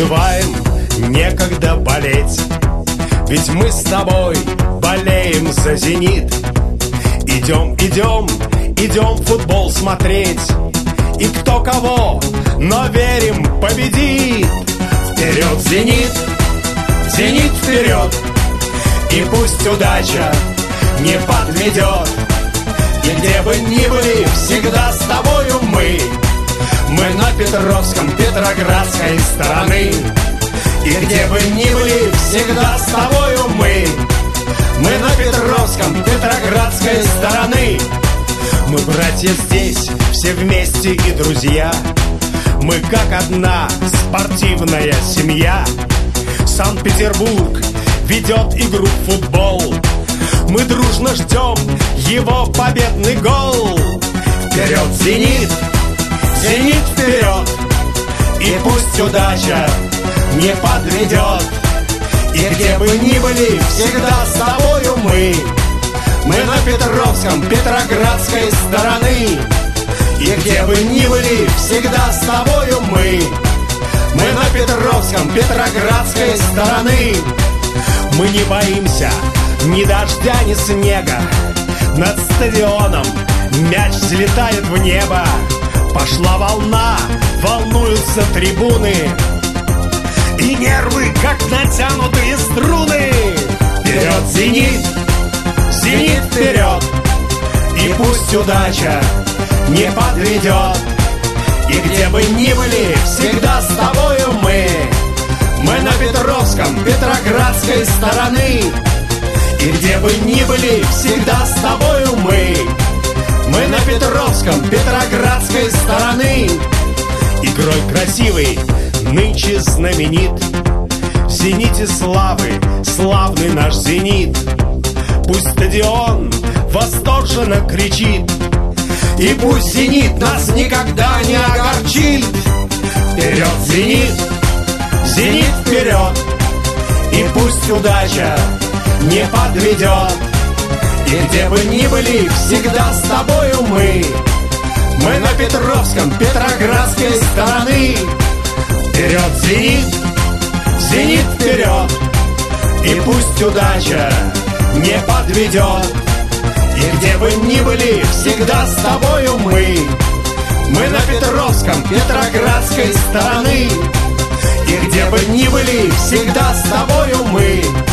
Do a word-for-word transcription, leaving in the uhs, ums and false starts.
забываем, некогда болеть, ведь мы с тобой болеем за «Зенит». Идем, идем, идем футбол смотреть, и кто кого, но верим, победит. Вперед, «Зенит», «Зенит» вперед, и пусть удача не подведет. И где бы ни были, всегда с тобою мы. Мы на Петровском, Петроградской стороны. И где бы ни были, всегда с тобою мы. Мы на Петровском, Петроградской стороны. Мы братья здесь, все вместе и друзья. Мы как одна спортивная семья. Санкт-Петербург ведет игру в футбол. Мы дружно ждем его победный гол. Вперед, «Зенит», «Зенит» вперед, и пусть удача не подведет. И где бы ни были, всегда с тобою мы. Мы на Петровском, Петроградской стороны. И где бы ни были, всегда с тобою мы. Мы на Петровском, Петроградской стороны. Мы не боимся ни дождя, ни снега. Над стадионом мяч взлетает в небо. Пошла волна, волнуются трибуны, и нервы, как натянутые струны. Вперед, «Зенит», «Зенит» вперед, и пусть удача не подведет. И где бы ни были, всегда с тобою мы. Мы на Петровском, Петроградской стороны. И где бы ни были, всегда с тобою мы. Мы на Петровском, Петроградской стороны. Игрой красивый нынче знаменит. В «Зените» славы, славный наш «Зенит». Пусть стадион восторженно кричит, и пусть «Зенит» нас никогда не огорчит. Вперед, «Зенит», «Зенит» вперед, и пусть удача не подведет. И где бы ни были, всегда с тобою мы. Мы на Петровском, Петроградской стороны. Вперед, «Зенит», «Зенит» вперед, и пусть удача не подведет. И где бы ни были, всегда с тобою мы. Мы на Петровском, Петроградской стороны. И где бы ни были, всегда с тобою мы.